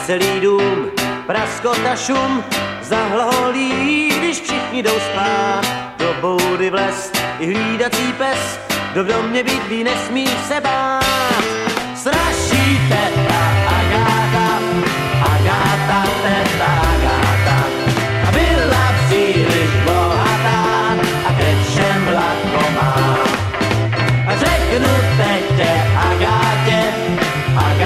celý dům, praskota šum, zahlaholí, když všichni jdou spát. Do boudy vlez i hlídací pes, kdo v domě bydlí, nesmí se bát. Strašíte